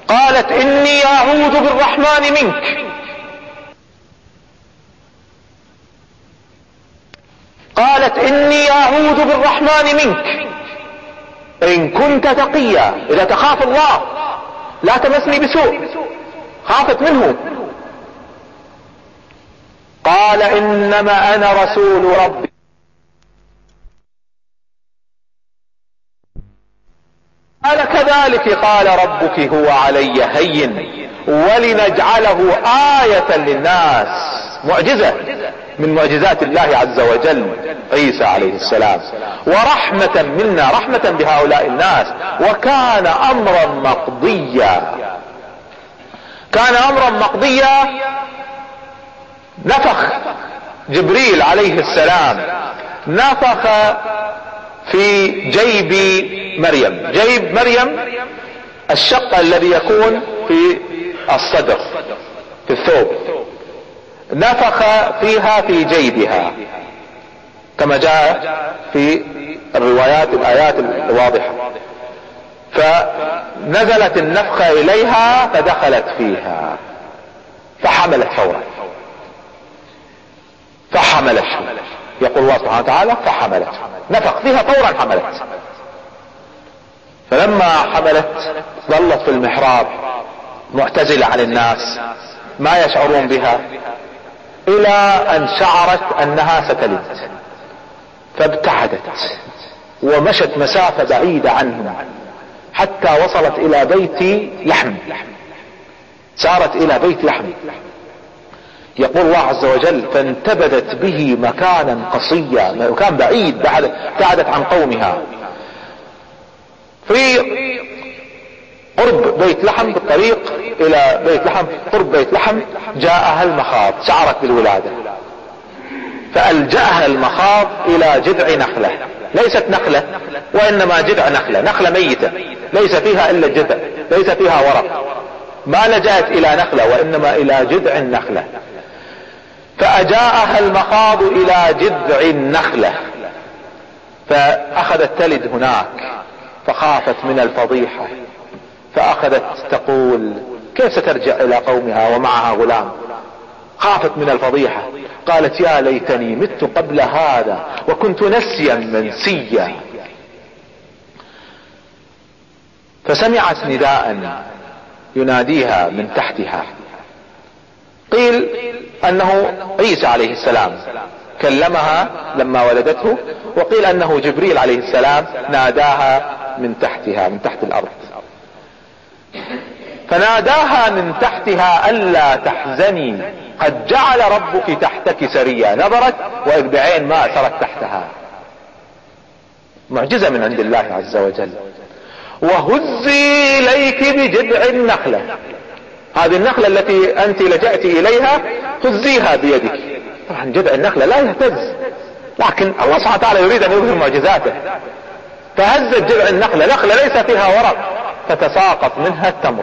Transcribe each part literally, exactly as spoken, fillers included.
قالت إني أعوذ بالرحمن منك. قالت إني أعوذ بالرحمن منك إن كنت تقيا. إذا تخاف الله لا تمسني بسوء، خافت منه. قال إنما أنا رسول ربي. قال كذلك قال ربك هو علي هين ولنجعله آية للناس. معجزة من معجزات الله عز وجل عيسى عليه السلام، ورحمة منا، رحمة بهؤلاء الناس. وكان أمرا مقضيا، كان أمرا مقضيا. نفخ جبريل عليه السلام، نفخ في جيب مريم. جيب مريم الشق الذي يكون في الصدر في الثوب، نفخ فيها في جيبها كما جاء في الروايات الآيات الواضحة. فنزلت النفخة إليها فدخلت فيها فحملت فورا، فحملت. يقول الله سبحانه وتعالى فحملت، نفخ فيها فورا حملت. فلما حملت ظلت في المحراب معتزلة عن الناس ما يشعرون بها، الى ان شعرت انها ستلد فابتعدت ومشت مسافة بعيدة عنهم حتى وصلت الى بيت لحم. سارت الى بيت لحم. يقول الله عز وجل فانتبذت به مكانا قصيا، مكان بعيد، ابتعدت عن قومها. في قرب بيت لحم، بالطريق الى بيت لحم، قرب بيت لحم جاءها المخاض، شعرت بالولادة فألجأها المخاض الى جذع نخلة، ليست نخلة وانما جذع نخلة، نخلة ميتة ليس فيها الا الجذع، ليس فيها ورق، ما لجأت الى نخلة وانما الى جذع النخلة. فأجاءها المخاض الى جذع النخلة فاخذت تلد هناك، فخافت من الفضيحة، فاخذت تقول كيف سترجع الى قومها ومعها غلام؟ خافت من الفضيحة، قالت يا ليتني مت قبل هذا وكنت نسيا منسيا. فسمعت نداء يناديها من تحتها، قيل انه عيسى عليه السلام كلمها لما ولدته، وقيل انه جبريل عليه السلام ناداها من تحتها، من تحت الارض. فناداها من تحتها ألا تحزني قد جعل ربك تحتك سريا. نظرت وإذ بعين ما سرت تحتها. معجزة من عند الله عز وجل. وهزي إليك بجذع النخلة، هذه النخلة التي أنت لجأت إليها هزيها بيدك. طبعا جذع النخلة لا يهتز، لكن الله سبحانه وتعالى يريد أن يظهر معجزاته. فهزت جذع النخلة، نخلة ليس فيها ورق، فتساقط منها التمر،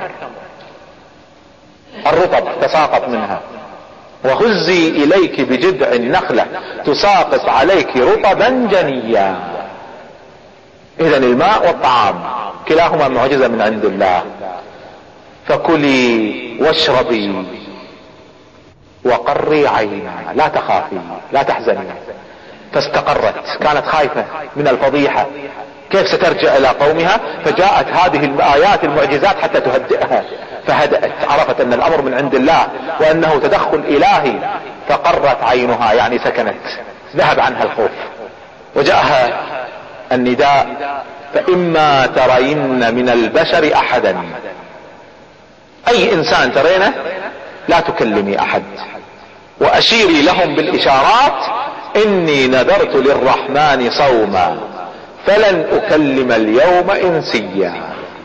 الرطب تساقط منها. وهزي إليك بجذع النخلة تساقط عليك رطبا جنيا. إذن الماء والطعام كلاهما معجزة من عند الله. فكلي واشربي وقري عينا، لا تخافي لا تحزني. فاستقرت، كانت خايفة من الفضيحة، كيف سترجع الى قومها؟ فجاءت هذه الآيات المعجزات حتى تهدئها، فهدأت، عرفت ان الامر من عند الله وانه تدخل الهي، فقرت عينها يعني سكنت، ذهب عنها الخوف. وجاءها النداء فإما ترين من البشر احدا، اي انسان ترينه لا تكلمي احد، واشيري لهم بالاشارات اني نذرت للرحمن صوما فلن اكلم اليوم انسيا.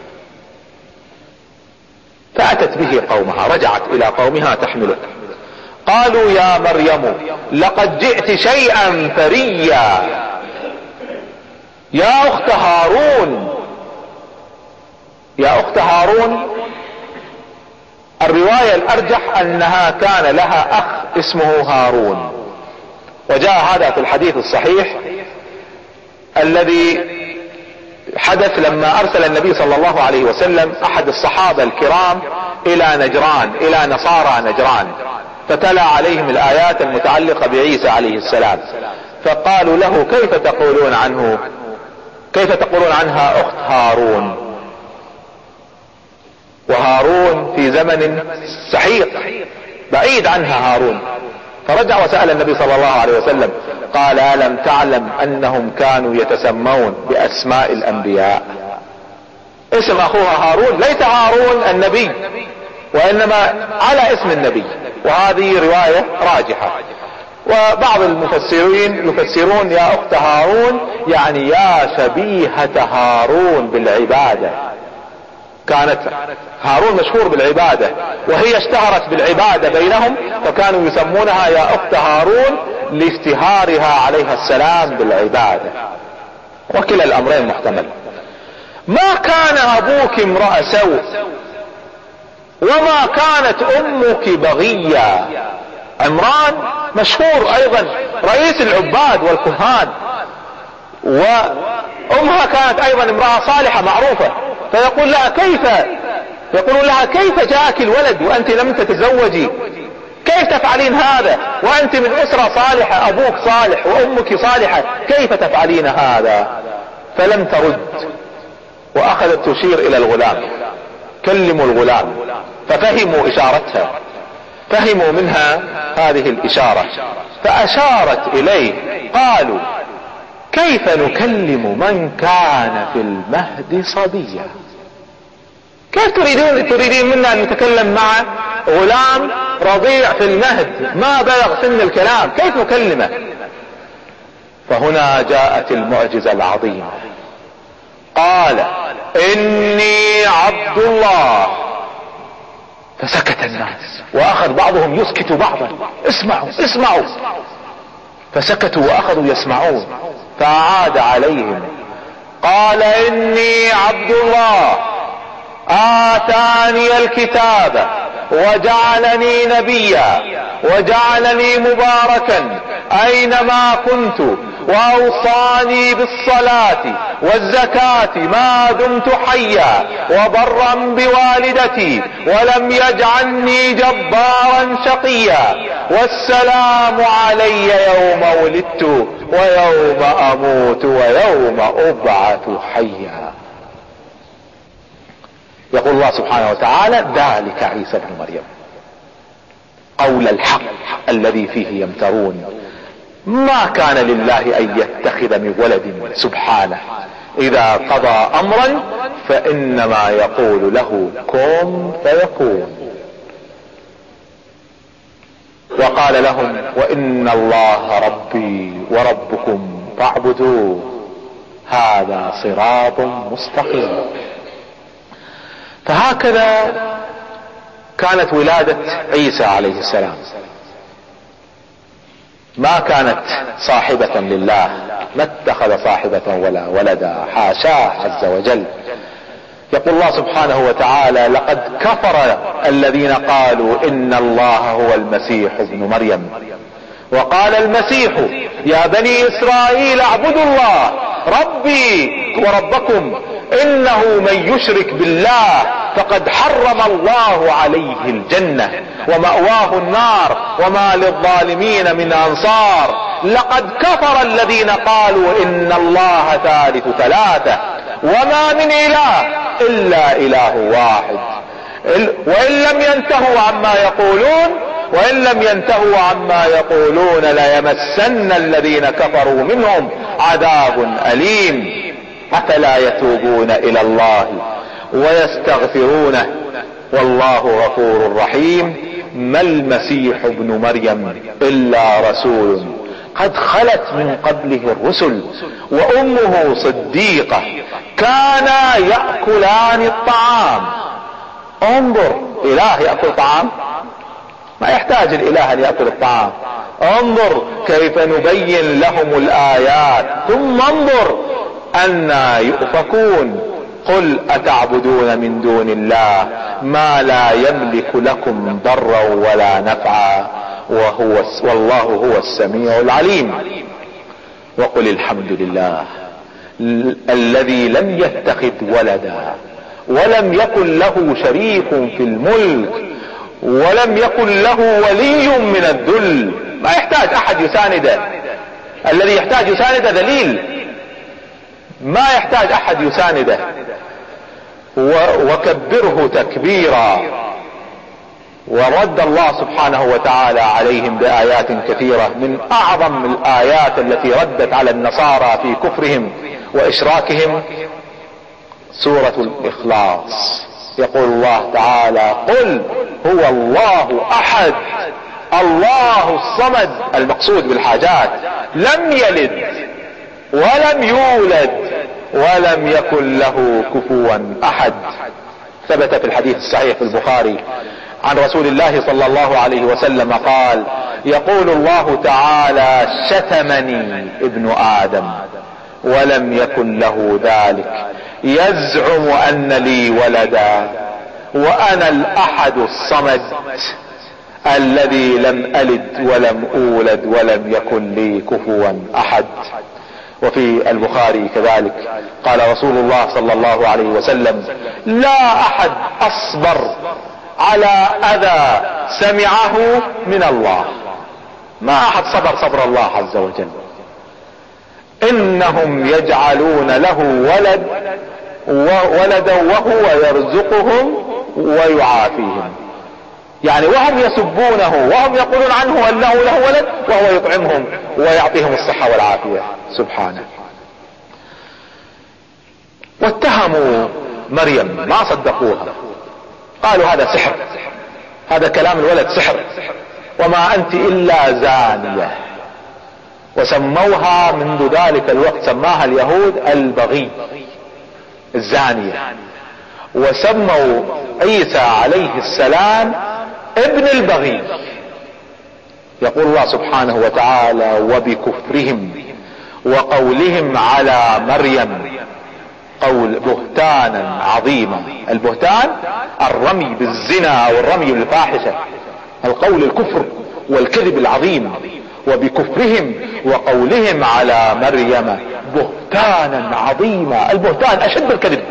فاتت به قومها، رجعت الى قومها تحمله. قالوا يا مريم لقد جئت شيئا فريا يا اخت هارون. يا اخت هارون، الرواية الارجح انها كان لها اخ اسمه هارون، وجاء هذا في الحديث الصحيح الذي حدث لما ارسل النبي صلى الله عليه وسلم احد الصحابة الكرام الى نجران، الى نصارى نجران، فتلا عليهم الايات المتعلقة بعيسى عليه السلام، فقالوا له كيف تقولون عنه، كيف تقولون عنها اخت هارون، وهارون في زمن سحيق بعيد عنها هارون. فرجع وسأل النبي صلى الله عليه وسلم قال ألم تعلم انهم كانوا يتسمون باسماء الانبياء؟ اسم اخوها هارون ليس هارون النبي، وانما على اسم النبي، وهذه رواية راجحة. وبعض المفسرين يفسرون يا اخت هارون يعني يا شبيهة هارون بالعبادة، كانت هارون مشهور بالعبادة وهي اشتهرت بالعبادة بينهم، فكانوا يسمونها يا اخت هارون لاشتهارها عليها السلام بالعبادة. وكلا الامرين محتمل. ما كان ابوك امرأ سوء وما كانت امك بغيا. عمران مشهور ايضا رئيس العباد والكهان، وامها كانت ايضا امرأة صالحة معروفة، فيقول لها كيف يقولون لها كيف جاءك الولد وانت لم تتزوجي، كيف تفعلين هذا وانت من اسرة صالحة، ابوك صالح وامك صالحة، كيف تفعلين هذا؟ فلم ترد، واخذت تشير الى الغلام، كلموا الغلام، ففهموا اشارتها، فهموا منها هذه الاشارة، فاشارت اليه. قالوا كيف نكلم من كان في المهد صبيا؟ كيف تريدون تريدين منا ان نتكلم مع غلام رضيع في المهد ما بلغ سن الكلام، كيف نكلمه؟ فهنا جاءت المعجزة العظيمة. قال اني عبد الله. فسكت الناس واخذ بعضهم يسكت بعضا، اسمعوا اسمعوا، فسكتوا واخذوا يسمعون. فعاد عليهم قال اني عبد الله آتاني الكتاب وجعلني نبيا وجعلني مباركا اينما كنت واوصاني بالصلاة والزكاة ما دمت حيا وبرا بوالدتي ولم يجعلني جبارا شقيا والسلام علي يوم ولدت ويوم اموت ويوم ابعث حيا. يقول الله سبحانه وتعالى ذلك عيسى ابن مريم قول الحق الذي فيه يمترون. ما كان لله ان يتخذ من ولد سبحانه، اذا قضى امرا فانما يقول له كن فيكون. وقال لهم وان الله ربي وربكم فاعبدوه هذا صراط مستقيم. فهكذا كانت ولادة عيسى عليه السلام، ما كانت صاحبة لله، ما اتخذ صاحبة ولا ولدا، حاشاه عز وجل. يقول الله سبحانه وتعالى لقد كفر الذين قالوا ان الله هو المسيح ابن مريم. وقال المسيح يا بني اسرائيل اعبدوا الله ربي وربكم انه من يشرك بالله فقد حرم الله عليه الجنة ومأواه النار وما للظالمين من انصار. لقد كفر الذين قالوا ان الله ثالث ثلاثة وما من اله الا اله واحد وان لم ينتهوا عما يقولون وان لم ينتهوا عما يقولون ليمسن الذين كفروا منهم عذاب اليم. افلا يتوبون الى الله ويستغفرونه والله غفور رحيم. ما المسيح ابن مريم الا رسول قد خلت من قبله الرسل وامه صديقة كانا يأكلان الطعام. انظر، اله يأكل طعام؟ ما يحتاج الاله ان يأكل الطعام. انظر كيف نبين لهم الايات ثم انظر أنا يؤفكون. قل أتعبدون من دون الله ما لا يملك لكم ضرا ولا نفعا وهو والله هو السميع العليم. وقل الحمد لله الذي لم يتخذ ولدا ولم يكن له شريك في الملك ولم يكن له ولي من الذل. ما يحتاج احد يسانده، الذي يحتاج يسانده ذليل، ما يحتاج احد يسانده. وكبره تكبيرا. ورد الله سبحانه وتعالى عليهم بآيات كثيرة. من اعظم الآيات التي ردت على النصارى في كفرهم واشراكهم سورة الاخلاص. يقول الله تعالى: قل هو الله احد الله الصمد، المقصود بالحاجات، لم يلد ولم يولد ولم يكن له كفوا احد. ثبت في الحديث الصحيح في البخاري عن رسول الله صلى الله عليه وسلم قال: يقول الله تعالى: شتمني ابن آدم ولم يكن له ذلك، يزعم أن لي ولدا وأنا الأحد الصمد الذي لم ألد ولم أولد ولم يكن لي كفوا أحد. وفي البخاري كذلك قال رسول الله صلى الله عليه وسلم: لا أحد أصبر على أذى سمعه من الله. ما أحد صبر صبر الله عز وجل. إنهم يجعلون له ولد ولدا وهو يرزقهم ويعافيهم. يعني وهم يسبونه وهم يقولون عنه أنه له ولد وهو يطعمهم ويعطيهم الصحة والعافية سبحانه. واتهموا مريم، ما صدقوها، قالوا هذا سحر، هذا كلام الولد سحر، وما أنت إلا زانية. وسموها منذ ذلك الوقت، سماها اليهود البغي، الزانية. وسموا عيسى عليه السلام ابن البغي. يقول الله سبحانه وتعالى: وبكفرهم وقولهم على مريم قول بهتانا عظيما. البهتان الرمي بالزنا او الرمي بالفاحشة، القول الكفر والكذب العظيم. وبكفرهم وقولهم على مريم بهتانا عظيما. البهتان اشد الكذب.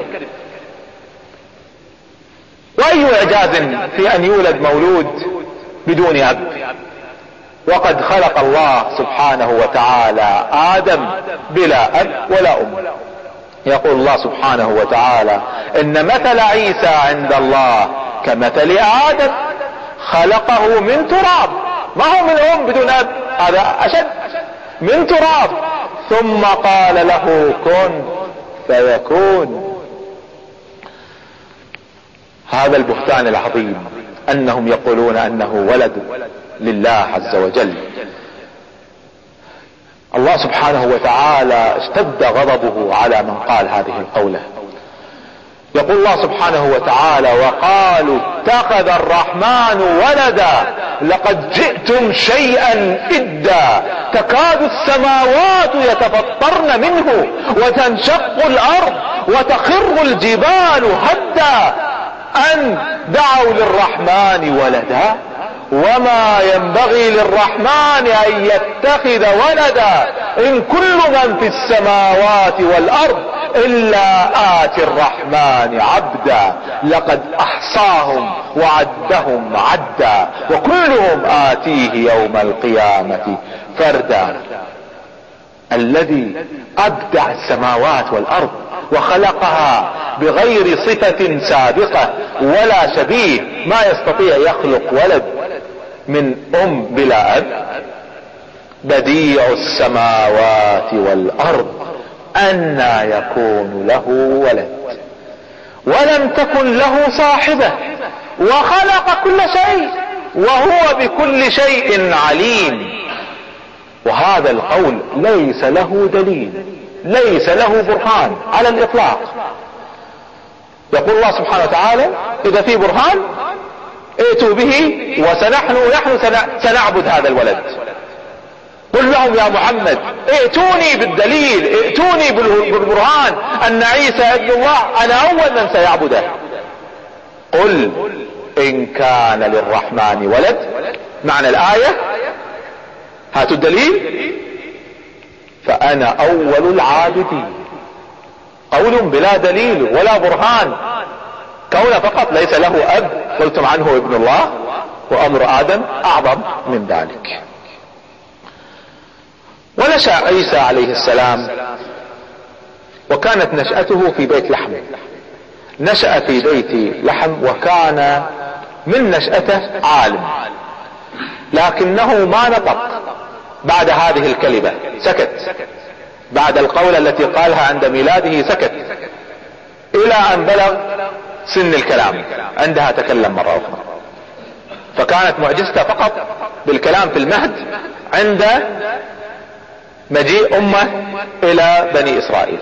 واي اعجاز في ان يولد مولود بدون اب، وقد خلق الله سبحانه وتعالى آدم بلا اب ولا ام. يقول الله سبحانه وتعالى: ان مثل عيسى عند الله كمثل آدم خلقه من تراب. ما هو من ام بدون اب، هذا اشد، من تراب ثم قال له كن فيكون. هذا البهتان العظيم انهم يقولون انه ولد لله عز وجل. الله سبحانه وتعالى اشتد غضبه على من قال هذه القولة. يقول الله سبحانه وتعالى: وقالوا اتخذ الرحمن ولدا لقد جئتم شيئا إدا تكاد السماوات يتفطرن منه وتنشق الأرض وتخر الجبال هدا أن دعوا للرحمن ولدا وما ينبغي للرحمن أن يتخذ ولدا إن كل من في السماوات والأرض إلا آتي الرحمن عبدا لقد أحصاهم وعدهم عدا وكلهم آتيه يوم القيامة فردا. الذي أبدع السماوات والأرض وخلقها بغير صفة سابقة ولا شبيه، ما يستطيع يخلق ولد من أم بلا أب. بديع السماوات والأرض أنى يكون له ولد ولم تكن له صاحبة وخلق كل شيء وهو بكل شيء عليم. وهذا القول ليس له دليل، ليس له برهان على الإطلاق. يقول الله سبحانه وتعالى: إذا في برهان ائتوا به وسنحن نحن سنعبد هذا الولد. قل لهم يا محمد: ائتوني بالدليل، ائتوني بالبرهان أن عيسى ابن الله، أنا أول من سيعبده. قل إن كان للرحمن ولد، معنى الآية هاتوا الدليل، فأنا أول العابدين. قول بلا دليل ولا برهان، كونه فقط ليس له اب قلتم عنه ابن الله، وامر ادم اعظم من ذلك. ونشأ عيسى عليه السلام وكانت نشأته في بيت لحم، نشأ في بيت لحم وكان من نشأته عالم، لكنه ما نطق بعد هذه الكلمة، سكت بعد القولة التي قالها عند ميلاده، سكت الى ان بلغ سن الكلام، عندها تكلم مرة اخرى. فكانت معجزته فقط بالكلام في المهد عند مجيء امه الى بني اسرائيل.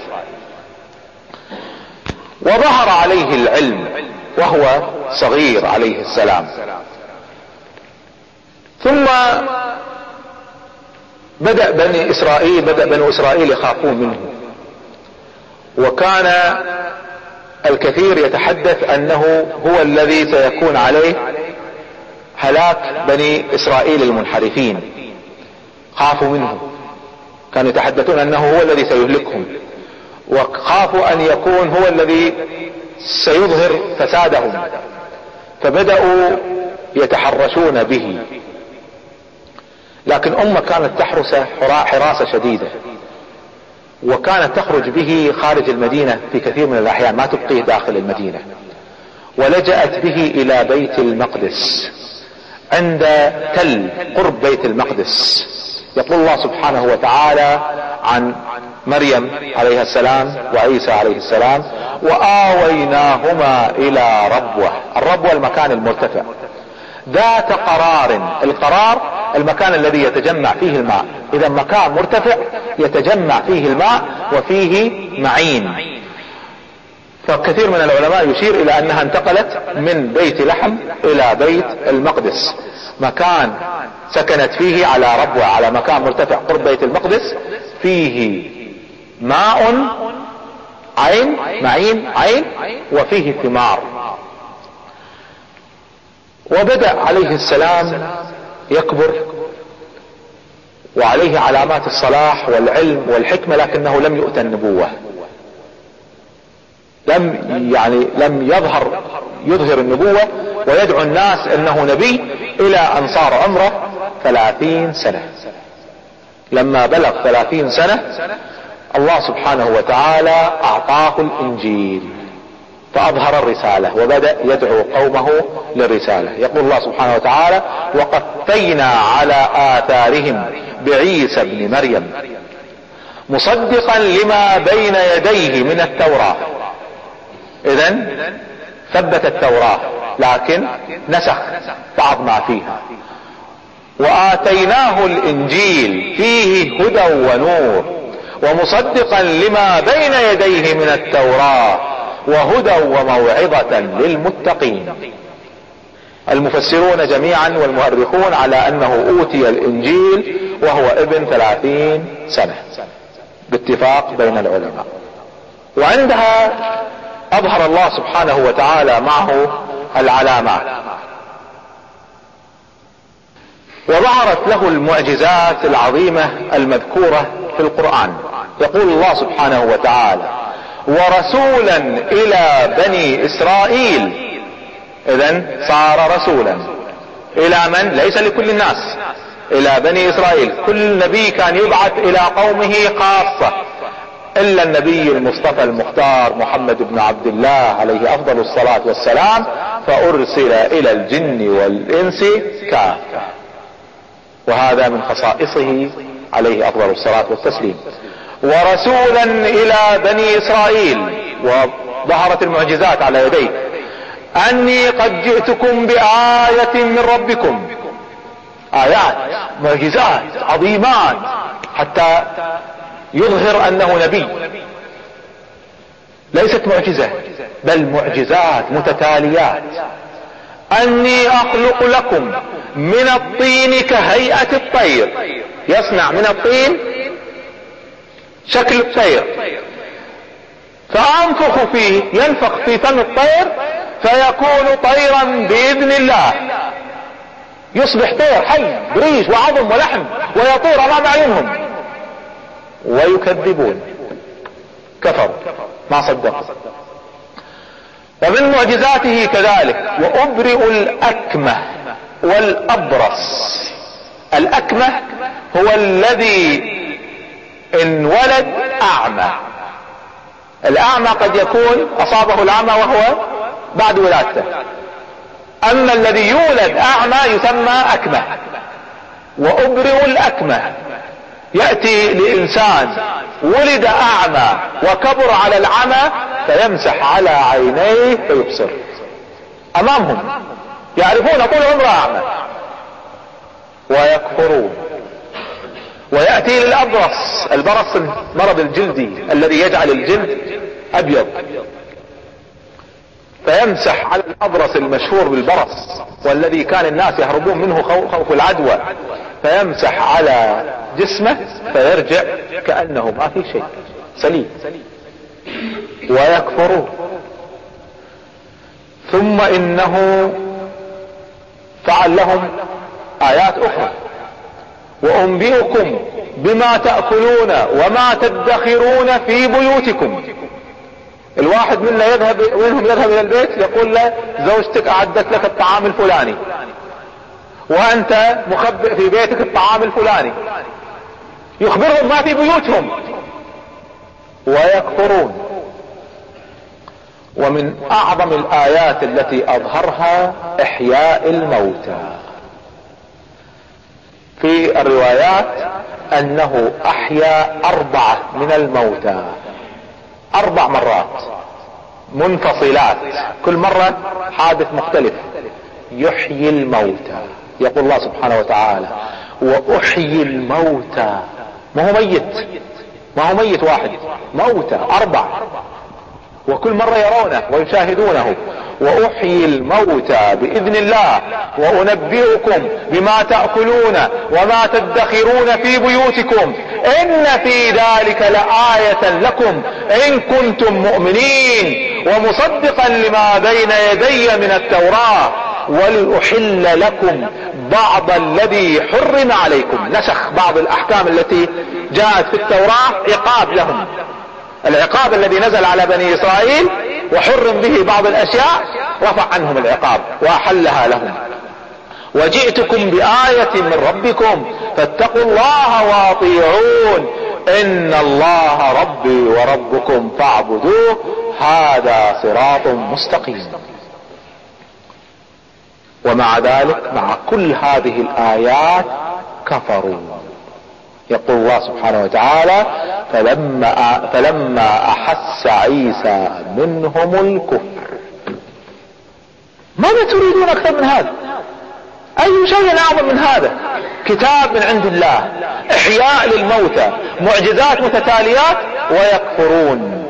وظهر عليه العلم وهو صغير عليه السلام، ثم بدأ بني اسرائيل بدأ بنو اسرائيل يخافون منه، وكان الكثير يتحدث انه هو الذي سيكون عليه هلاك بني اسرائيل المنحرفين، خافوا منه، كانوا يتحدثون انه هو الذي سيهلكهم، وخافوا ان يكون هو الذي سيظهر فسادهم، فبدأوا يتحرشون به. لكن امه كانت تحرسه حراسة شديدة، وكانت تخرج به خارج المدينة في كثير من الاحيان، ما تبقيه داخل المدينة. ولجأت به الى بيت المقدس عند تل قرب بيت المقدس. يقول الله سبحانه وتعالى عن مريم عليها السلام وعيسى عليه السلام: وآويناهما الى ربوة. الربوة المكان المرتفع ذات قرار، القرار المكان الذي يتجمع فيه الماء، اذا مكان مرتفع يتجمع فيه الماء وفيه معين. فكثير من العلماء يشير الى انها انتقلت من بيت لحم الى بيت المقدس، مكان سكنت فيه على ربوة، على مكان مرتفع قرب بيت المقدس، فيه ماء عين معين عين وفيه ثمار. وبدأ عليه السلام يكبر وعليه علامات الصلاح والعلم والحكمة، لكنه لم يؤتى النبوة، لم يعني لم يظهر يظهر النبوة ويدعو الناس انه نبي، الى ان صار عمره ثلاثين سنة. لما بلغ ثلاثين سنة الله سبحانه وتعالى اعطاه الانجيل فاظهر الرسالة وبدأ يدعو قومه للرسالة. يقول الله سبحانه وتعالى: وقفينا على آثارهم بعيسى ابن مريم مصدقا لما بين يديه من التوراة. اذن ثبت التوراة لكن نسخ بعض ما فيها. وآتيناه الانجيل فيه هدى ونور ومصدقا لما بين يديه من التوراة وهدى وموعظة للمتقين. المفسرون جميعا والمؤرخون على انه اوتي الانجيل وهو ابن ثلاثين سنة باتفاق بين العلماء. وعندها اظهر الله سبحانه وتعالى معه العلامات، وظهرت له المعجزات العظيمة المذكورة في القرآن. يقول الله سبحانه وتعالى: ورسولا الى بني اسرائيل. اذن صار رسولا الى من؟ ليس لكل الناس، الى بني اسرائيل. كل نبي كان يبعث الى قومه خاصة، الا النبي المصطفى المختار محمد بن عبد الله عليه افضل الصلاة والسلام، فارسل الى الجن والانس كافة، وهذا من خصائصه عليه افضل الصلاة والتسليم. ورسولا الى بني اسرائيل، وظهرت المعجزات على يديه: اني قد جئتكم بآية من ربكم. آيات معجزات عظيمات حتى يظهر انه نبي، ليست معجزة بل معجزات متتاليات. اني اخلق لكم من الطين كهيئة الطير. يصنع من الطين شكل الطير، فانفخ فيه، ينفخ في فم الطير فيكون طيرا باذن الله، يصبح طير حي بريش وعظم ولحم ويطير امام اعينهم. ويكذبون، كفروا ما صدقوا. ومن معجزاته كذلك وأبرئ الأكمه والأبرص. الأكمه هو الذي انولد أعمى. الأعمى قد يكون أصابه الأعمى وهو بعد ولادته، أما الذي يولد أعمى يسمى أكمه. وأبرئ الأكمه، يأتي لإنسان ولد أعمى وكبر على العمى فيمسح على عينيه فيبصر أمامهم، يعرفون طول عمره أعمى ويكفرون. ويأتي للأبرص، البرص المرض الجلدي الذي يجعل الجلد أبيض، فيمسح على الأبرص المشهور بالبرص والذي كان الناس يهربون منه خوف العدوى، فيمسح على جسمه فيرجع كأنه ما في شيء، سليم. ويكفرون. ثم إنه فعل لهم آيات أخرى: وأنبئكم بما تأكلون وما تدخرون في بيوتكم. الواحد منا يذهب منهم يذهب الى البيت يقول له زوجتك اعدت لك الطعام الفلاني وانت مخبئ في بيتك الطعام الفلاني، يخبرهم ما في بيوتهم. ويكفرون. ومن اعظم الايات التي اظهرها احياء الموتى. في الروايات انه احيا اربعة من الموتى اربع مرات منفصلات، كل مرة حادث مختلف. يحيي الموتى، يقول الله سبحانه وتعالى: واحيي الموتى. ما هو ميت، ما هو ميت واحد، موتى اربع، وكل مرة يرونه ويشاهدونه. واحيي الموتى باذن الله وانبئكم بما تأكلون وما تدخرون في بيوتكم ان في ذلك لآية لكم ان كنتم مؤمنين ومصدقا لما بين يدي من التوراة ولأحل لكم بعض الذي حرم عليكم. نسخ بعض الاحكام التي جاءت في التوراة عقاب لهم، العقاب الذي نزل على بني اسرائيل وحرم به بعض الاشياء رفع عنهم العقاب واحلها لهم. وجئتكم بآية من ربكم فاتقوا الله واطيعون ان الله ربي وربكم فاعبدوه هذا صراط مستقيم. ومع ذلك مع كل هذه الآيات كفروا. يقول الله سبحانه وتعالى: فلما, فلما أحس عيسى منهم الكفر. ماذا تريدون أكثر من هذا؟ أي شيء أعظم من هذا؟ كتاب من عند الله، إحياء للموتى، معجزات متتاليات، ويكفرون.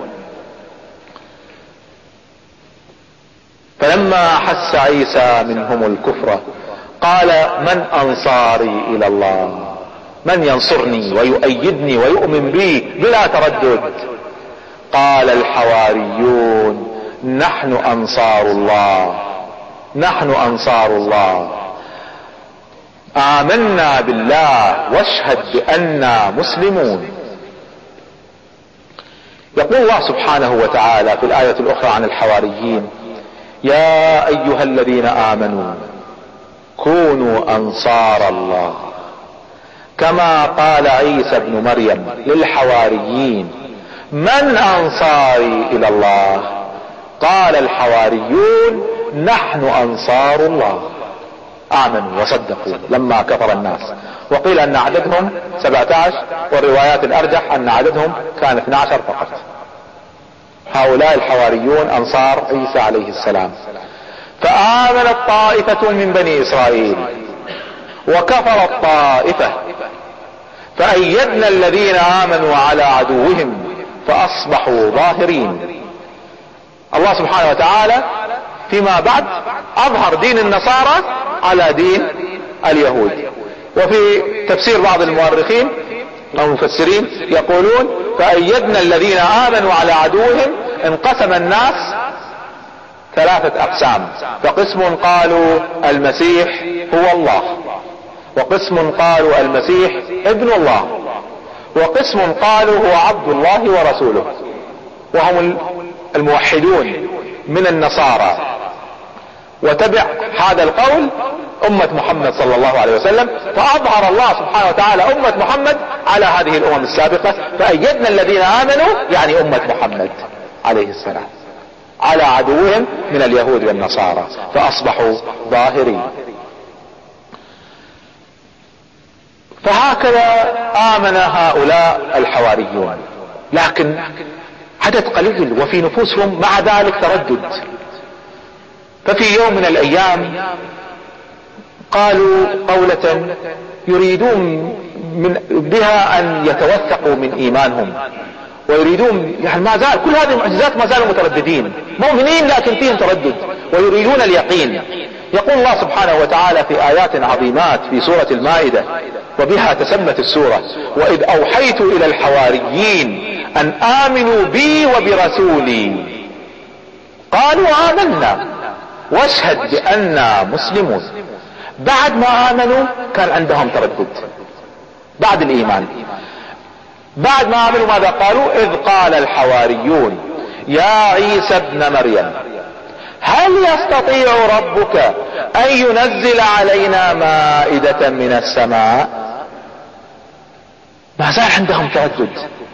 فلما أحس عيسى منهم الكفر قال: من أنصاري إلى الله؟ من ينصرني ويؤيدني ويؤمن بي بلا تردد؟ قال الحواريون: نحن أنصار الله، نحن أنصار الله، آمنا بالله واشهد بأننا مسلمون. يقول الله سبحانه وتعالى في الآية الأخرى عن الحواريين: يا أيها الذين آمنوا كونوا أنصار الله كما قال عيسى ابن مريم للحواريين: من أنصاري إلى الله؟ قال الحواريون: نحن أنصار الله. آمنوا وصدقوا لما كفر الناس. وقيل أن عددهم سبعة عشر، والروايات الأرجح أن عددهم كان اثني عشر فقط. هؤلاء الحواريون أنصار عيسى عليه السلام. فآمنت طائفة من بني إسرائيل وكفرت طائفة فأيدنا الذين آمنوا على عدوهم فأصبحوا ظاهرين. الله سبحانه وتعالى فيما بعد أظهر دين النصارى على دين اليهود. وفي تفسير بعض المؤرخين أو المفسرين يقولون: فأيدنا الذين آمنوا على عدوهم. انقسم الناس ثلاثة أقسام، فقسم قالوا المسيح هو الله، وقسم قالوا المسيح ابن الله، وقسم قالوا هو عبد الله ورسوله. وهم الموحدون من النصارى، وتبع هذا القول أمة محمد صلى الله عليه وسلم، فأظهر الله سبحانه وتعالى أمة محمد على هذه الأمم السابقة، فأيدنا الذين آمنوا يعني أمة محمد عليه السلام على عدوهم من اليهود والنصارى، فأصبحوا ظاهرين. فهكذا آمن هؤلاء الحواريون، لكن عدد قليل وفي نفوسهم مع ذلك تردد. ففي يوم من الأيام قالوا قولة يريدون من بها أن يتوثقوا من إيمانهم، ويريدون يعني ما زال كل هذه المعجزات ما زالوا مترددين، مؤمنين لكن فيهم تردد ويريدون اليقين. يقول الله سبحانه وتعالى في آيات عظيمات في سورة المائدة، وبها تسمت السورة: وإذ أوحيت إلى الحواريين أن آمنوا بي وبرسولي قالوا آمنا واشهد بأننا مسلمون. بعد ما آمنوا كان عندهم تردد بعد الإيمان. بعد ما آمنوا ماذا قالوا؟ إذ قال الحواريون يا عيسى ابن مريم هل يستطيع ربك أن ينزل علينا مائدة من السماء؟ ما زال عندهم تردد.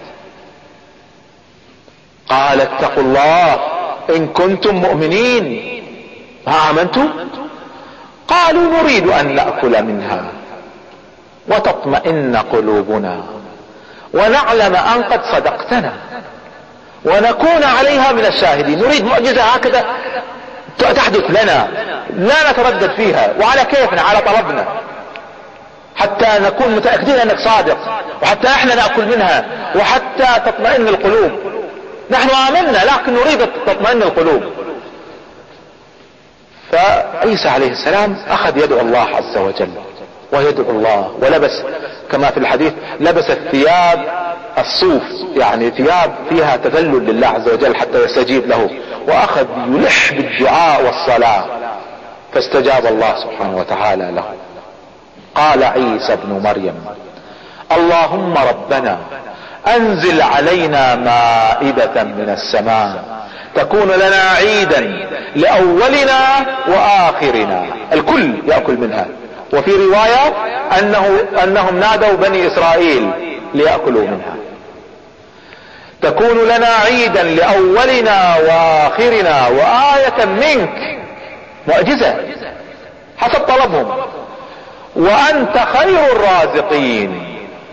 قال اتقوا الله إن كنتم مؤمنين. ما آمنتم؟ قالوا نريد أن نأكل منها وتطمئن قلوبنا ونعلم أن قد صدقتنا ونكون عليها من الشاهدين. نريد معجزة هكذا تحدث لنا لا نتردد فيها، وعلى كيفنا على طلبنا، حتى نكون متأكدين أنك صادق، وحتى احنا نأكل منها، وحتى تطمئن القلوب. نحن آمنا لكن نريد تطمئن القلوب. فعيسى عليه السلام أخذ يدعو الله عز وجل ويدعو الله، ولبس كما في الحديث لبس الثياب الصوف، يعني ثياب فيها تذلل لله عز وجل حتى يستجيب له، وأخذ يلح بالدعاء والصلاة، فاستجاب الله سبحانه وتعالى له. قال عيسى ابن مريم اللهم ربنا أنزل علينا مائدة من السماء تكون لنا عيدا لأولنا وآخرنا. الكل يأكل منها. وفي رواية أنه أنهم نادوا بني إسرائيل ليأكلوا منها. تكون لنا عيدا لأولنا وآخرنا وآية منك، معجزة حسب طلبهم، وأنت خير الرازقين.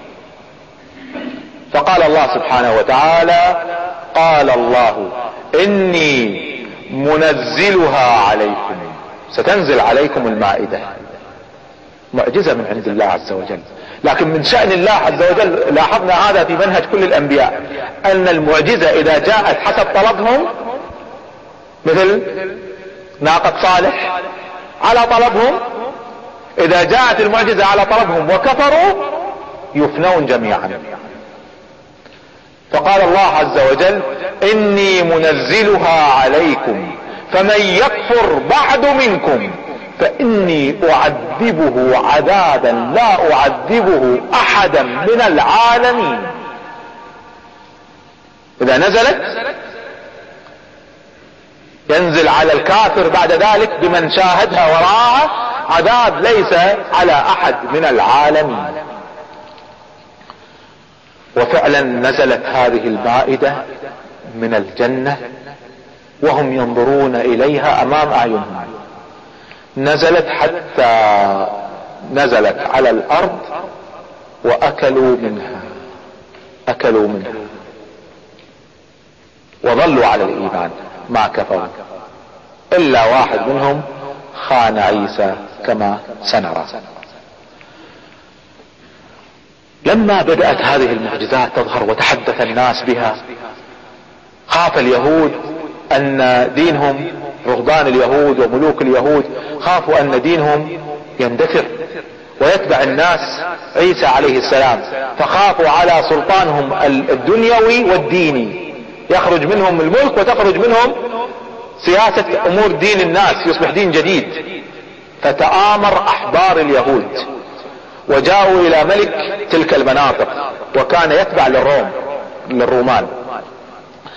فقال الله سبحانه وتعالى قال الله إني منزلها عليكم، ستنزل عليكم المائدة. معجزة من عند الله عز وجل. لكن من شأن الله عز وجل، لاحظنا هذا في منهج كل الأنبياء، أن المعجزة إذا جاءت حسب طلبهم، مثل ناقة صالح على طلبهم، إذا جاءت المعجزة على طلبهم وكفروا يفنون جميعا. فقال الله عز وجل إني منزلها عليكم فمن يكفر بعد منكم فإني أعذبه عذابا لا أعذبه أحدا من العالمين. إذا نزلت ينزل على الكافر بعد ذلك بمن شاهدها وراءه عذاب ليس على أحد من العالمين. وفعلا نزلت هذه المائدة من الجنة وهم ينظرون إليها أمام أعينهم. نزلت حتى نزلت على الأرض وأكلوا منها أكلوا منها وظلوا على الإيمان ما كفروا، إلا واحد منهم خان عيسى كما سنرى. لما بدأت هذه المعجزات تظهر وتحدث الناس بها، خاف اليهود أن دينهم، رهبان اليهود وملوك اليهود خافوا أن دينهم يندثر ويتبع الناس عيسى عليه السلام، فخافوا على سلطانهم الدنيوي والديني، يخرج منهم الملك وتخرج منهم سياسة أمور دين الناس، يصبح دين جديد. فتآمر أحبار اليهود وجاءوا إلى ملك تلك المناطق، وكان يتبع للروم للرومان،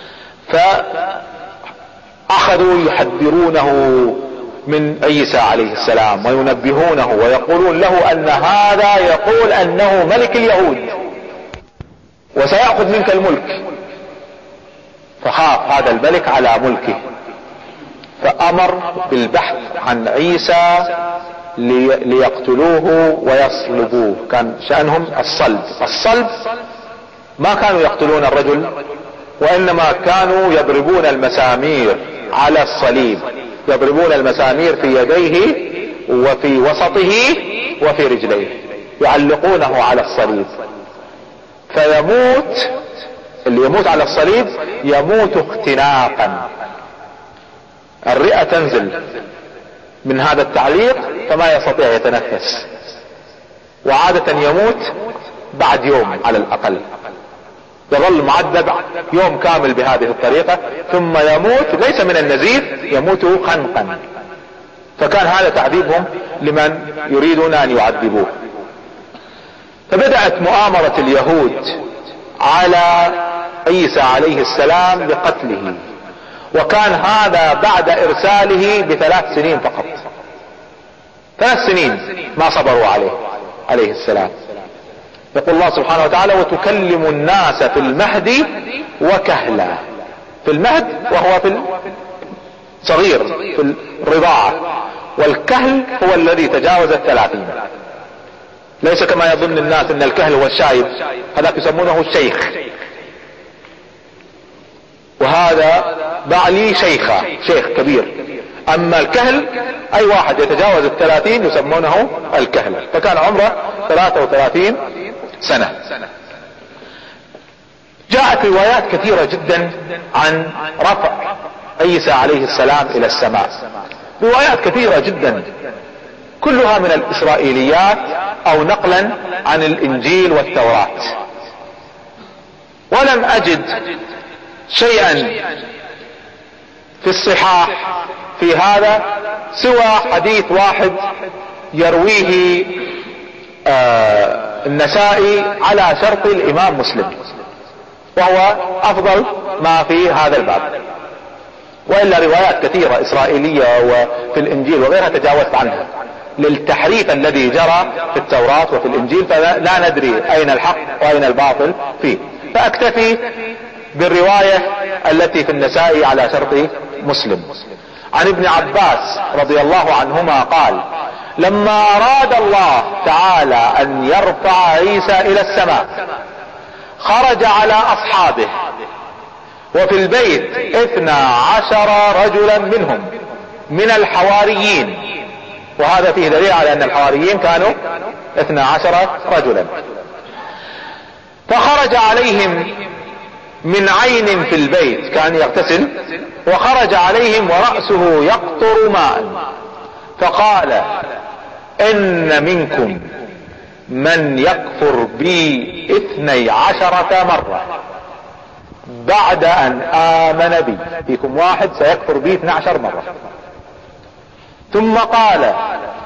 فأخذوا يحذرونه من عيسى عليه السلام وينبهونه ويقولون له ان هذا يقول انه ملك اليهود وسيأخذ منك الملك. فخاف هذا الملك على ملكه، فأمر بالبحث عن عيسى ليقتلوه ويصلبوه. كان شأنهم الصلب. الصلب ما كانوا يقتلون الرجل، وإنما كانوا يضربون المسامير على الصليب، يضربون المسامير في يديه وفي وسطه وفي رجليه، يعلقونه على الصليب فيموت. اللي يموت على الصليب يموت اختناقا، الرئة تنزل من هذا التعليق فما يستطيع يتنفس، وعادة يموت بعد يوم على الأقل، يظل معذب يوم كامل بهذه الطريقة ثم يموت ليس من النزيف، يموت خنقا. فكان هذا تعذيبهم لمن يريدون أن يعذبوه. فبدأت مؤامرة اليهود على عيسى عليه السلام بقتله، وكان هذا بعد إرساله بثلاث سنين فقط. ثلاث سنين ما صبروا عليه عليه السلام. يقول الله سبحانه وتعالى: وتكلم الناس في المهد وكهلا. في المهد وهو في الصغير في الرضاعة، والكهل هو الذي تجاوز الثلاثين. ليس كما يظن الناس ان الكهل هو الشايب، هذا يسمونه الشيخ، وهذا بعلي شيخة، شيخ كبير. اما الكهل اي واحد يتجاوز الثلاثين يسمونه الكهل. فكان عمره ثلاثة وثلاثين سنة. جاءت روايات كثيرة جدا عن رفع عيسى عليه السلام الى السماء، روايات كثيرة جدا كلها من الاسرائيليات او نقلا عن الانجيل والتوراة، ولم اجد شيئا في الصحاح في هذا سوى حديث واحد يرويه آه النسائي على شرط الامام مسلم، وهو افضل ما في هذا الباب. والا روايات كثيرة اسرائيلية وفي الانجيل وغيرها تجاوزت عنها للتحريف الذي جرى في التوراة وفي الانجيل، فلا ندري اين الحق واين الباطل فيه. فاكتفي بالرواية التي في النسائي على شرط مسلم. عن ابن عباس رضي الله عنهما قال: لما اراد الله تعالى ان يرفع عيسى الى السماء خرج على اصحابه، وفي البيت اثنا عشر رجلا منهم من الحواريين، وهذا فيه دليل على ان الحواريين كانوا اثنا عشر رجلا. فخرج عليهم من عين في البيت، كان يغتسل، وخرج عليهم ورأسه يقطر ماء، فقال: ان منكم من يكفر بي اثني عشرة مرة بعد ان امن بي، فيكم واحد سيكفر بي اثني عشر مرة. ثم قال: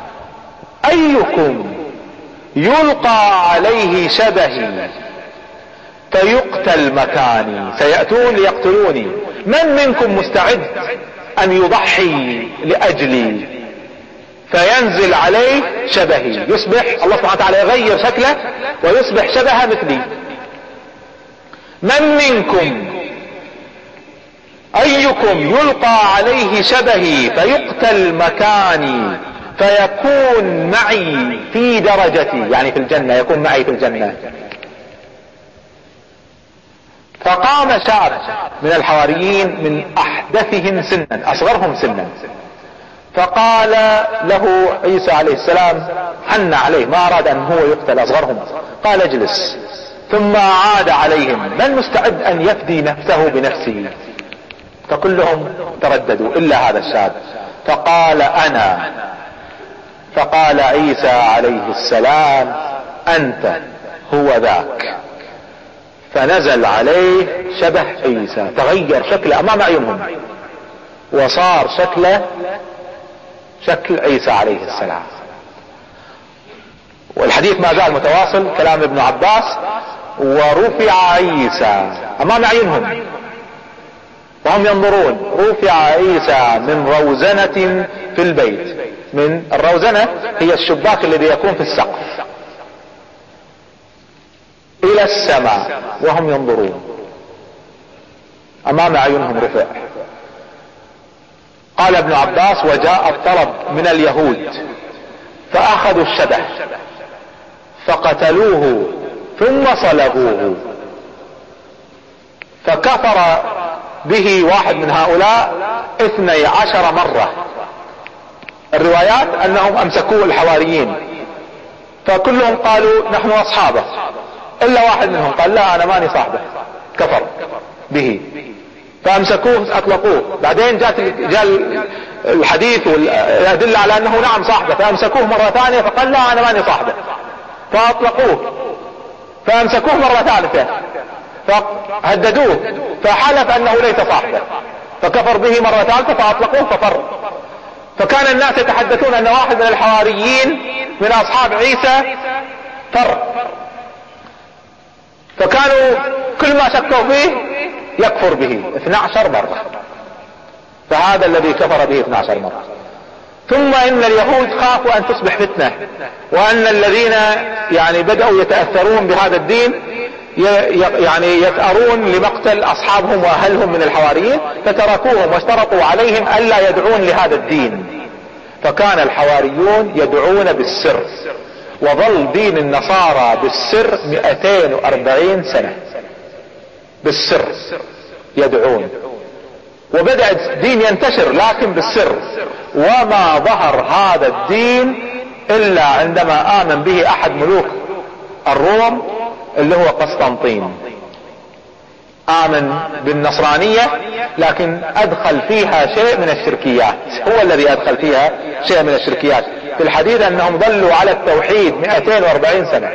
ايكم يلقى عليه شبهي فيقتل مكاني، سيأتون ليقتلوني، من منكم مستعد ان يضحي لاجلي فينزل عليه شبهي، يصبح الله سبحانه وتعالى يغير شكله ويصبح شبه مثلي. من منكم ايكم يلقى عليه شبهي فيقتل مكاني فيكون معي في درجتي، يعني في الجنة، يكون معي في الجنة. فقام شاب من الحواريين من احدثهم سنا، اصغرهم سنا، فقال له عيسى عليه السلام، حن عليه، ما اراد ان هو يقتل اصغرهم، قال: اجلس. ثم عاد عليهم: من مستعد ان يفدي نفسه بنفسه؟ فكلهم ترددوا الا هذا الشاب، فقال: انا. فقال عيسى عليه السلام: انت هو ذاك. فنزل عليه شبه عيسى، تغير شكله امام عيونهم وصار شكله شكل عيسى عليه السلام. والحديث ما زال متواصل، كلام ابن عباس: ورفع عيسى امام عيونهم وهم ينظرون. رفع عيسى من روزنة في البيت. من الروزنة هي الشباك الذي يكون في السقف الى السماء وهم ينظرون، امام اعينهم رفع. قال ابن عباس: وجاء الطلب من اليهود فاخذوا الشبه فقتلوه ثم صلبوه، فكفر به واحد من هؤلاء اثني عشر مرة. الروايات انهم امسكوه الحواريين، فكلهم قالوا نحن اصحابه، الا واحد منهم قال لا انا ماني صاحبه، كفر به، فامسكوه اطلقوه. بعدين جاءت جاء الحديث والادله على انه نعم صاحبه، فامسكوه مرة ثانية فقال لا انا ماني صاحبه، فاطلقوه، فامسكوه مرة ثالثة فهددوه فحلف انه ليس صاحبه، فكفر به مرة ثالثة فاطلقوه ففر. فكان الناس يتحدثون ان واحد من الحواريين من اصحاب عيسى فر، فكانوا كل ما شكوا فيه يكفر به اثني عشر مرة. فهذا الذي كفر به اثني عشر مرة. ثم ان اليهود خافوا ان تصبح فتنة، وان الذين يعني بدأوا يتأثرون بهذا الدين يعني يثأرون لمقتل اصحابهم واهلهم من الحواريين، فتركوهم واشترطوا عليهم الا يدعون لهذا الدين. فكان الحواريون يدعون بالسر، وظل دين النصارى بالسر مئتين واربعين سنة بالسر يدعون، وبدأ الدين ينتشر لكن بالسر. وما ظهر هذا الدين الا عندما امن به احد ملوك الروم اللي هو قسطنطين، امن بالنصرانية لكن ادخل فيها شيء من الشركيات، هو الذي ادخل فيها شيء من الشركيات. في الحديث انهم ظلوا على التوحيد مئتين واربعين سنة،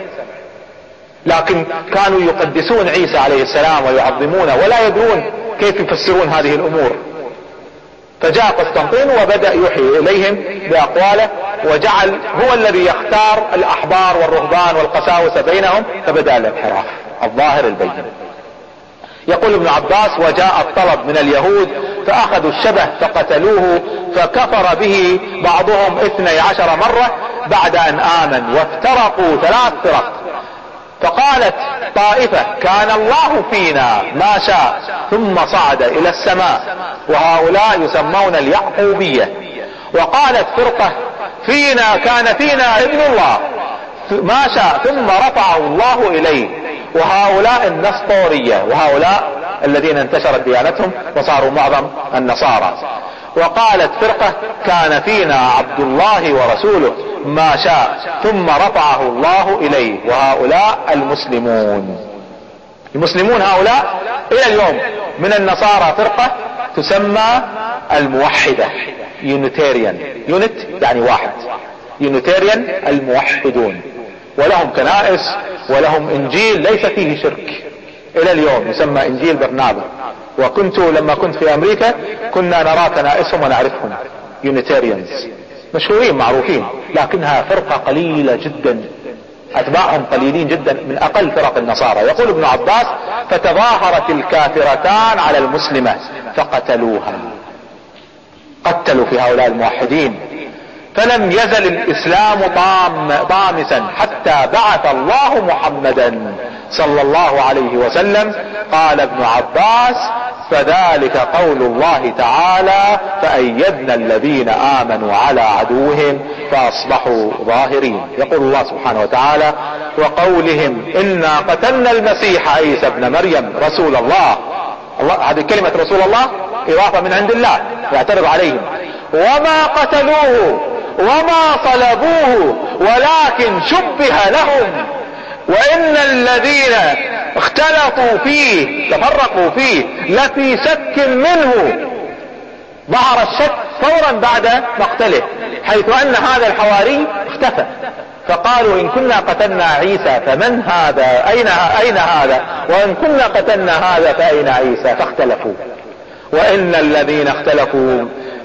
لكن كانوا يقدسون عيسى عليه السلام ويعظمونه ولا يدرون كيف يفسرون هذه الامور. فجاء قسطنطين وبدأ يوحي اليهم باقواله، وجعل هو الذي يختار الاحبار والرهبان والقساوسة بينهم، فبدأ الانحراف الظاهر البين. يقول ابن عباس: وجاء الطلب من اليهود فاخذوا الشبه فقتلوه، فكفر به بعضهم اثني عشر مرة بعد ان امن، وافترقوا ثلاث فرق. فقالت طائفة: كان الله فينا ما شاء، ثم صعد الى السماء، وهؤلاء يسمون اليعقوبية. وقالت فرقة: فينا كان فينا ابن الله ما شاء ثم رفعه الله اليه، وهؤلاء النسطورية، وهؤلاء الذين انتشرت ديانتهم وصاروا معظم النصارى. وقالت فرقة: كان فينا عبد الله ورسوله ما شاء ثم رفعه الله اليه، وهؤلاء المسلمون. المسلمون هؤلاء الى اليوم من النصارى فرقة تسمى الموحدة، يونيتيريان، يونت يعني واحد، يونيتيريان الموحدون، ولهم كنائس ولهم انجيل ليس فيه شرك الى اليوم، يسمى انجيل برنابا. وكنت لما كنت في امريكا كنا نرى كنائسهم ونعرفهم، يونيتيريانز مشهورين معروفين، لكنها فرقة قليلة جدا، اتباعهم قليلين جدا، من اقل فرق النصارى. يقول ابن عباس: فتظاهرت الكافرتان على المسلمة فقتلوها، قتلوا في هؤلاء الموحدين. فلم يزل الاسلام طام طامسا حتى بعث الله محمدا صلى الله عليه وسلم. قال ابن عباس: فذلك قول الله تعالى: فأيدنا الذين آمنوا على عدوهم فأصبحوا ظاهرين. يقول الله سبحانه وتعالى: وقولهم إنا قتلنا المسيح عيسى ابن مريم رسول الله. الله هذه كلمة رسول الله إضافة من عند الله، يعترض عليهم: وما قتلوه وما صلبوه ولكن شبه لهم، وإن الذين اختلفوا فيه تفرقوا فيه لفي شك منه. ظهر الشك فورا بعد مقتله، حيث أن هذا الحواري اختفى، فقالوا: إن كنا قتلنا عيسى فمن هذا؟ أين أين هذا؟ وإن كنا قتلنا هذا فأين عيسى؟ فاختلفوا. وإن الذين اختلفوا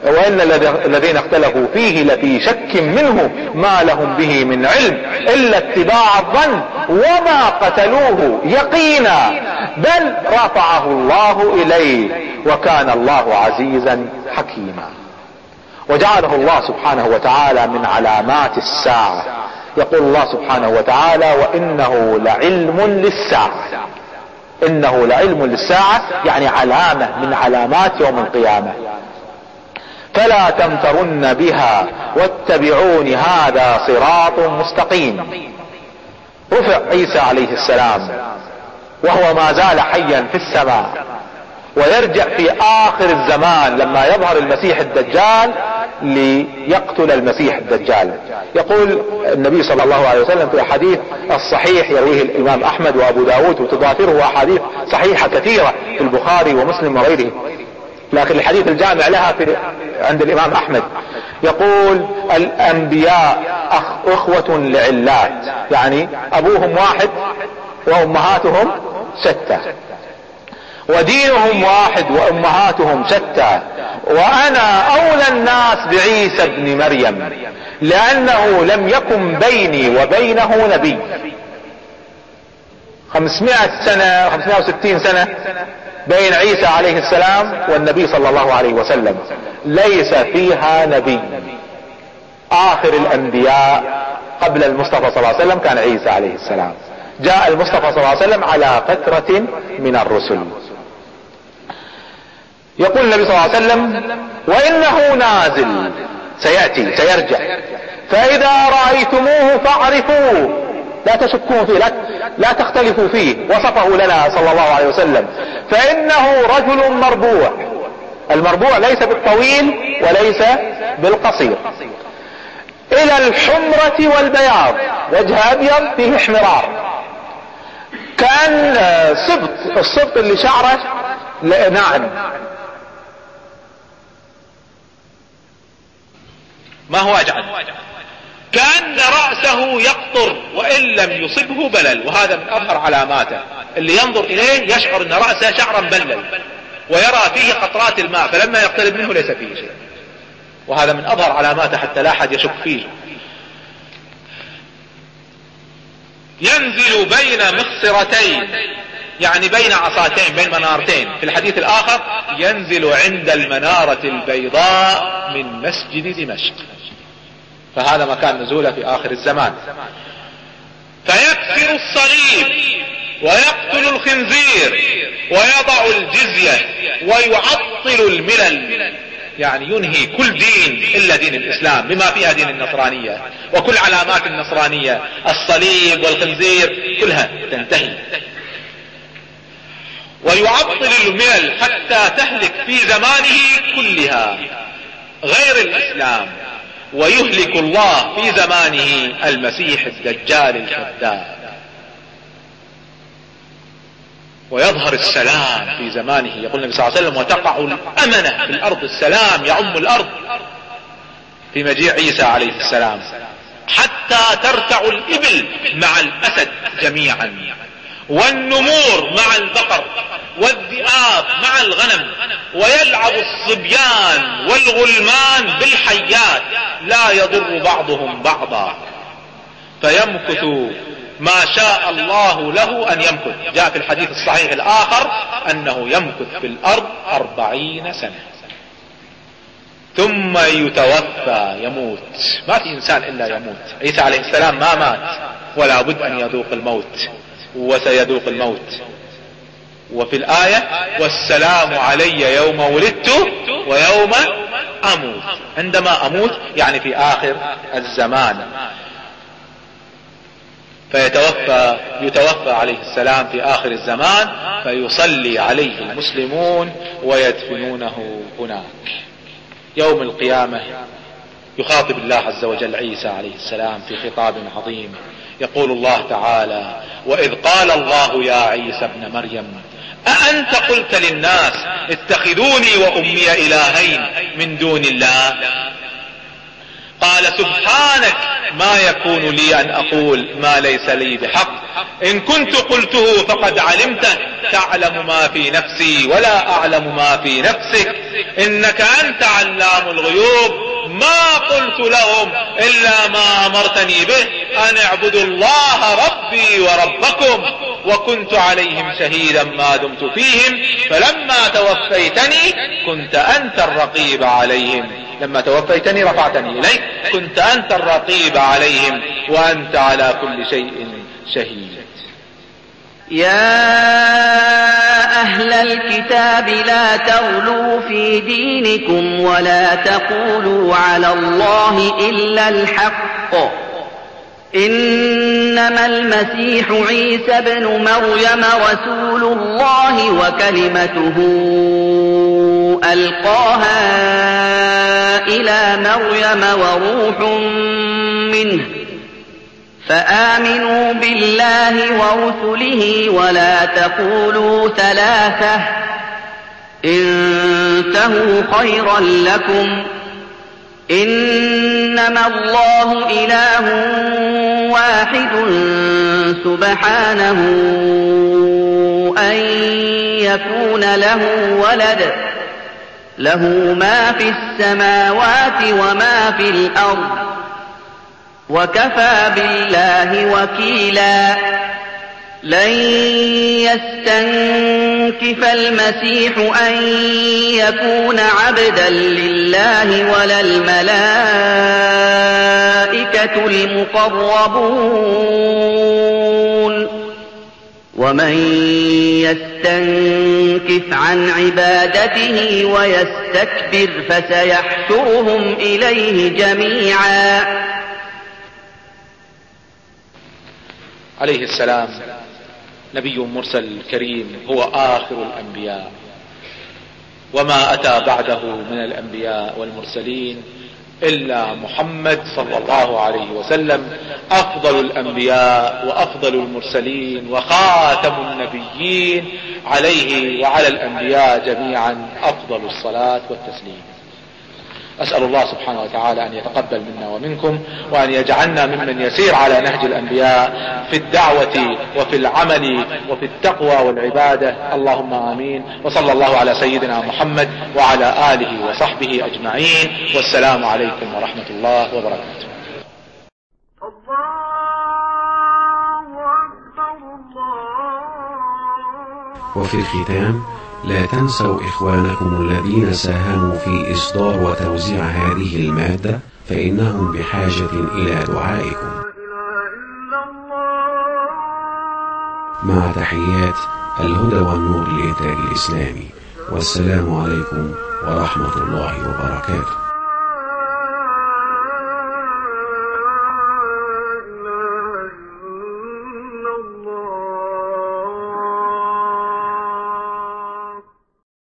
وإن الذين اختلفوا فيه لفي شك منه ما لهم به من علم إلا اتباع الظن وما قتلوه يقينا بل رفعه الله إليه وكان الله عزيزا حكيما. وجعله الله سبحانه وتعالى من علامات الساعة. يقول الله سبحانه وتعالى وإنه لعلم للساعة. إنه لعلم للساعة يعني علامة من علامات يوم القيامة. فلا تمترن بها واتبعون هذا صراط مستقيم. رفع عيسى عليه السلام وهو ما زال حيا في السماء، ويرجع في آخر الزمان لما يظهر المسيح الدجال ليقتل المسيح الدجال. يقول النبي صلى الله عليه وسلم في الحديث الصحيح يرويه الإمام أحمد وأبو داود وتضافره أحاديث صحيحة كثيرة في البخاري ومسلم وغيره، لكن الحديث الجامع لها في عند الإمام أحمد يقول الأنبياء أخ أخوة لعلات، يعني أبوهم واحد وأمهاتهم شتى، ودينهم واحد وأمهاتهم شتى، وأنا أولى الناس بعيسى ابن مريم لأنه لم يكن بيني وبينه نبي. خمسمائة سنة خمسمائة وستين سنة بين عيسى عليه السلام والنبي صلى الله عليه وسلم، ليس فيها نبي. آخر الأنبياء قبل المصطفى صلى الله عليه وسلم كان عيسى عليه السلام. جاء المصطفى صلى الله عليه وسلم على فترة من الرسل. يقول النبي صلى الله عليه وسلم وإنه نازل سيأتي سيرجع فإذا رأيتموه فاعرفوه، لا تشكون فيه، لا, لا تختلفوا فيه. وصفه لنا صلى الله عليه وسلم فإنه رجل مربوع. المربوع ليس بالطويل وليس بالقصير، إلى الحمرة والبياض، وجه أبيض فيه احمرار، كان سبط السبط اللي شعره ناعم. ما هو أجعل؟ كأن رأسه يقطر وإن لم يصبه بلل، وهذا من أظهر علاماته. اللي ينظر إليه يشعر أن رأسه شعرا بلل ويرى فيه قطرات الماء، فلما يقترب منه ليس فيه شيء، وهذا من أظهر علاماته حتى لا أحد يشك فيه. ينزل بين مخصرتين، يعني بين عصاتين، بين منارتين. في الحديث الآخر ينزل عند المنارة البيضاء من مسجد دمشق، فهذا مكان نزوله في آخر الزمان. فيكسر الصليب ويقتل الخنزير ويضع الجزية ويعطل الملل، يعني ينهي كل دين إلا دين الإسلام بما فيها دين النصرانية وكل علامات النصرانية، الصليب والخنزير كلها تنتهي. ويعطل الملل حتى تهلك في زمانه كلها غير الإسلام، ويهلك الله في زمانه المسيح الدجال الكذاب. ويظهر السلام في زمانه. يقول النبي صلى الله عليه وسلم وتقع الأمنة في الأرض، السلام يعم الأرض في مجيء عيسى عليه السلام، حتى ترتع الإبل مع الأسد جميعا، والنمور مع البقر، والذئاب مع الغنم، ويلعب الصبيان والغلمان بالحيات لا يضر بعضهم بعضا، فيمكث ما شاء الله له أن يمكث. جاء في الحديث الصحيح الآخر أنه يمكث في الأرض أربعين سنة ثم يتوفى، يموت. ما في إنسان إلا يموت. عيسى عليه السلام ما مات ولا بد أن يذوق الموت وسيذوق الموت. وفي الآية والسلام علي يوم ولدت ويوم أموت، عندما أموت يعني في آخر الزمان. فيتوفى يتوفى عليه السلام في آخر الزمان، فيصلي عليه المسلمون ويدفنونه هناك. يوم القيامة يخاطب الله عز وجل عيسى عليه السلام في خطاب عظيم. يقول الله تعالى وإذ قال الله يا عيسى ابن مريم أأنت قلت للناس اتخذوني وأمي إلهين من دون الله؟ قال سبحانك ما يكون لي أن أقول ما ليس لي بحق. إن كنت قلته فقد علمته، تعلم ما في نفسي ولا أعلم ما في نفسك، إنك أنت علام الغيوب. ما قلت لهم إلا ما أمرتني به، أن اعبدوا الله ربي وربكم، وكنت عليهم شهيدا ما دمت فيهم، فلما توفيتني كنت أنت الرقيب عليهم. لما توفيتني رفعتني إليك، كنت أنت الرقيب عليهم وأنت على كل شيء شهيد. يا أهل الكتاب لا تغلوا في دينكم ولا تقولوا على الله إلا الحق، إنما المسيح عيسى ابن مريم رسول الله وكلمته ألقاها إلى مريم وروح منه، فآمنوا بالله ورسله ولا تقولوا ثلاثة، انتهوا خيرا لكم، إنما الله إله واحد سبحانه أن يكون له ولد، له ما في السماوات وما في الأرض، وكفى بالله وكيلا. لن يستنكف المسيح أن يكون عبدا لله ولا الملائكة المقربون، ومن يستنكف عن عبادته ويستكبر فسيحشرهم إليه جميعا. عليه السلام نبي مرسل كريم، هو آخر الأنبياء، وما أتى بعده من الأنبياء والمرسلين إلا محمد صلى الله عليه وسلم، أفضل الأنبياء وأفضل المرسلين وخاتم النبيين، عليه وعلى الأنبياء جميعا أفضل الصلاة والتسليم. أسأل الله سبحانه وتعالى أن يتقبل منا ومنكم، وأن يجعلنا ممن يسير على نهج الأنبياء في الدعوة وفي العمل وفي التقوى والعبادة، اللهم آمين. وصلى الله على سيدنا محمد وعلى آله وصحبه أجمعين، والسلام عليكم ورحمة الله وبركاته. وفي الختام لا تنسوا إخوانكم الذين ساهموا في إصدار وتوزيع هذه المادة، فإنهم بحاجة إلى دعائكم. مع تحيات الهدى والنور للإنتاج الإسلامي، والسلام عليكم ورحمة الله وبركاته.